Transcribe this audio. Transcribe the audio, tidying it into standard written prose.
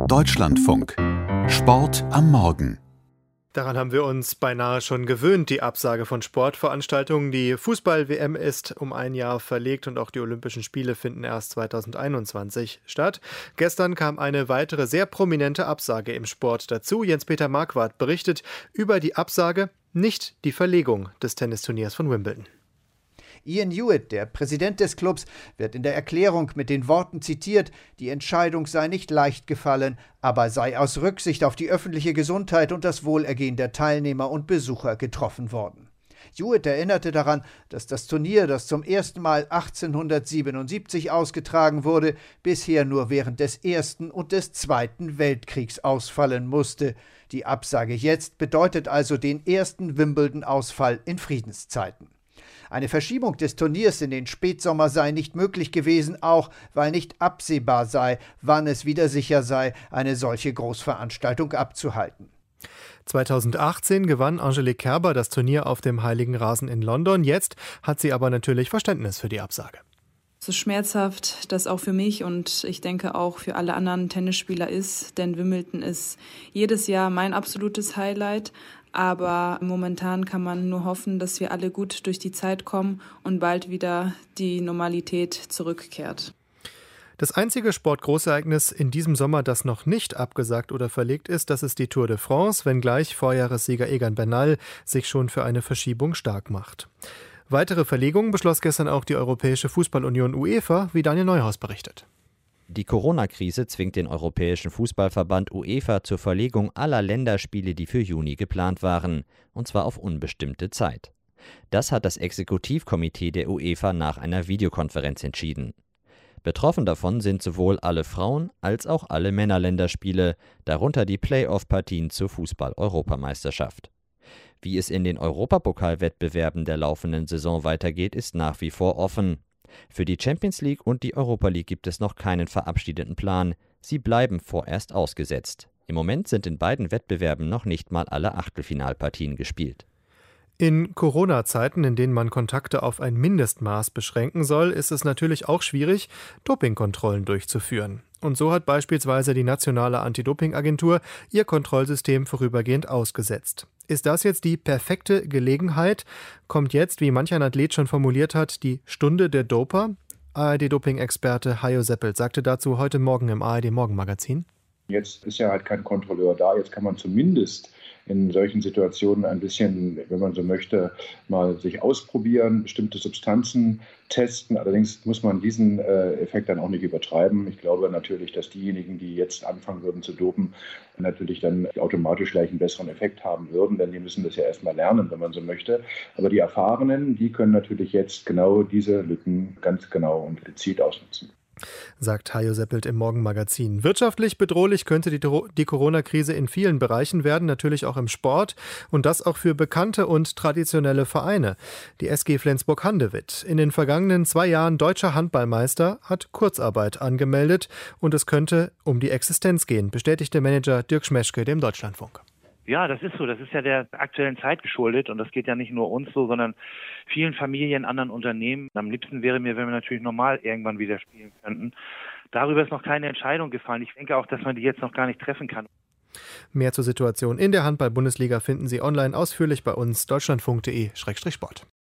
Deutschlandfunk. Sport am Morgen. Daran haben wir uns beinahe schon gewöhnt, die Absage von Sportveranstaltungen. Die Fußball-WM ist um ein Jahr verlegt und auch die Olympischen Spiele finden erst 2021 statt. Gestern kam eine weitere sehr prominente Absage im Sport dazu. Jens-Peter Marquardt berichtet über die Absage, nicht die Verlegung des Tennisturniers von Wimbledon. Ian Hewitt, der Präsident des Clubs, wird in der Erklärung mit den Worten zitiert, die Entscheidung sei nicht leicht gefallen, aber sei aus Rücksicht auf die öffentliche Gesundheit und das Wohlergehen der Teilnehmer und Besucher getroffen worden. Hewitt erinnerte daran, dass das Turnier, das zum ersten Mal 1877 ausgetragen wurde, bisher nur während des Ersten und des Zweiten Weltkriegs ausfallen musste. Die Absage jetzt bedeutet also den ersten Wimbledon-Ausfall in Friedenszeiten. Eine Verschiebung des Turniers in den Spätsommer sei nicht möglich gewesen, auch weil nicht absehbar sei, wann es wieder sicher sei, eine solche Großveranstaltung abzuhalten. 2018 gewann Angelique Kerber das Turnier auf dem Heiligen Rasen in London. Jetzt hat sie aber natürlich Verständnis für die Absage. So schmerzhaft das auch für mich und ich denke auch für alle anderen Tennisspieler ist, denn Wimbledon ist jedes Jahr mein absolutes Highlight. Aber momentan kann man nur hoffen, dass wir alle gut durch die Zeit kommen und bald wieder die Normalität zurückkehrt. Das einzige Sportgroßereignis in diesem Sommer, das noch nicht abgesagt oder verlegt ist, das ist die Tour de France, wenngleich Vorjahressieger Egan Bernal sich schon für eine Verschiebung stark macht. Weitere Verlegungen beschloss gestern auch die Europäische Fußballunion UEFA, wie Daniel Neuhaus berichtet. Die Corona-Krise zwingt den Europäischen Fußballverband UEFA zur Verlegung aller Länderspiele, die für Juni geplant waren, und zwar auf unbestimmte Zeit. Das hat das Exekutivkomitee der UEFA nach einer Videokonferenz entschieden. Betroffen davon sind sowohl alle Frauen- als auch alle Männerländerspiele, darunter die Play-off-Partien zur Fußball-Europameisterschaft. Wie es in den Europapokalwettbewerben der laufenden Saison weitergeht, ist nach wie vor offen. Für die Champions League und die Europa League gibt es noch keinen verabschiedeten Plan. Sie bleiben vorerst ausgesetzt. Im Moment sind in beiden Wettbewerben noch nicht mal alle Achtelfinalpartien gespielt. In Corona-Zeiten, in denen man Kontakte auf ein Mindestmaß beschränken soll, ist es natürlich auch schwierig, Dopingkontrollen durchzuführen. Und so hat beispielsweise die nationale Anti-Doping-Agentur ihr Kontrollsystem vorübergehend ausgesetzt. Ist das jetzt die perfekte Gelegenheit? Kommt jetzt, wie manch ein Athlet schon formuliert hat, die Stunde der Doper? ARD-Doping-Experte Hajo Seppelt sagte dazu heute Morgen im ARD-Morgenmagazin. Jetzt ist ja halt kein Kontrolleur da, jetzt kann man zumindest in solchen Situationen ein bisschen, wenn man so möchte, mal sich ausprobieren, bestimmte Substanzen testen. Allerdings muss man diesen Effekt dann auch nicht übertreiben. Ich glaube natürlich, dass diejenigen, die jetzt anfangen würden zu dopen, natürlich dann automatisch gleich einen besseren Effekt haben würden, denn die müssen das ja erstmal lernen, wenn man so möchte. Aber die Erfahrenen, die können natürlich jetzt genau diese Lücken ganz genau und gezielt ausnutzen. Sagt Hajo Seppelt im Morgenmagazin. Wirtschaftlich bedrohlich könnte die Corona-Krise in vielen Bereichen werden, natürlich auch im Sport und das auch für bekannte und traditionelle Vereine. Die SG Flensburg-Handewitt, in den vergangenen 2 Jahren deutscher Handballmeister, hat Kurzarbeit angemeldet und es könnte um die Existenz gehen, bestätigte Manager Dirk Schmeschke dem Deutschlandfunk. Ja, das ist so. Das ist ja der aktuellen Zeit geschuldet und das geht ja nicht nur uns so, sondern vielen Familien, anderen Unternehmen. Am liebsten wäre mir, wenn wir natürlich normal irgendwann wieder spielen könnten. Darüber ist noch keine Entscheidung gefallen. Ich denke auch, dass man die jetzt noch gar nicht treffen kann. Mehr zur Situation in der Handball-Bundesliga finden Sie online ausführlich bei uns deutschlandfunk.de/sport.